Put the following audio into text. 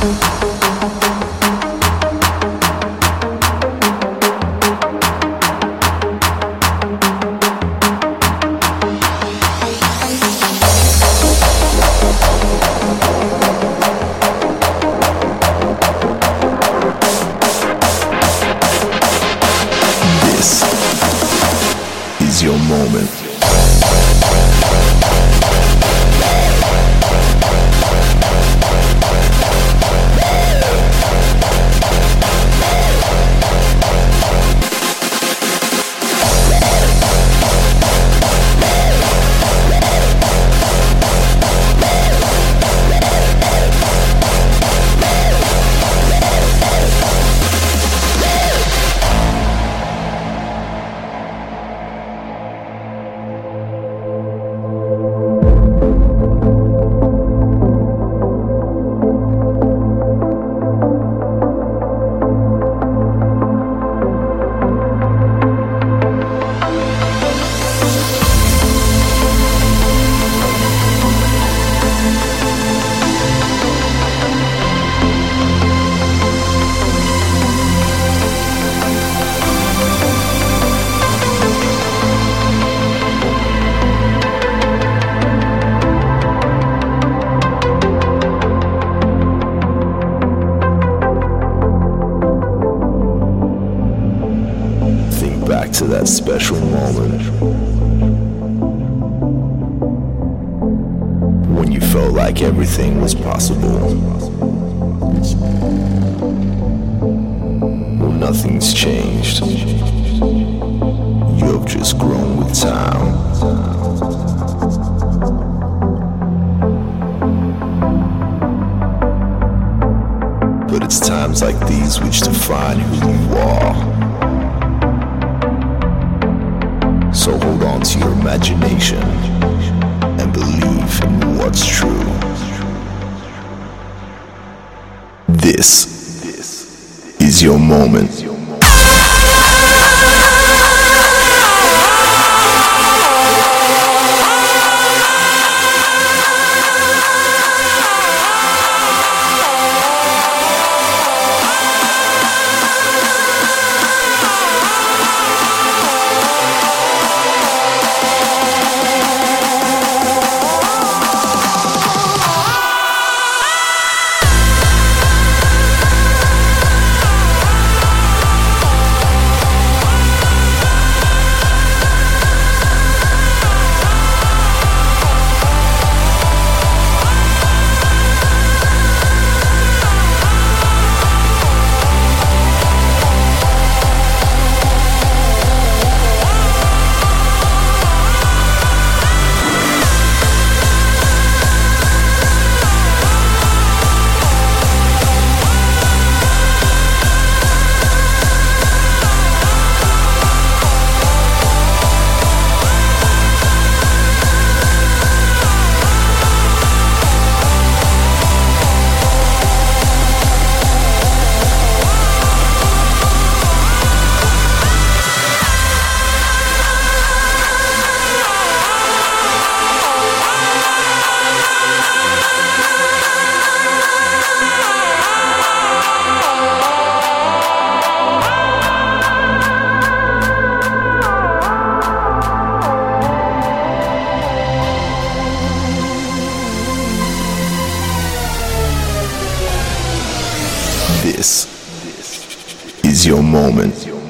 Your moment. Back to that special moment when you felt like everything was possible. Well, nothing's changed. You have just grown with time. But it's times like these which define who you are. So hold on to your imagination and believe in what's true. This is your moment. This is your moment.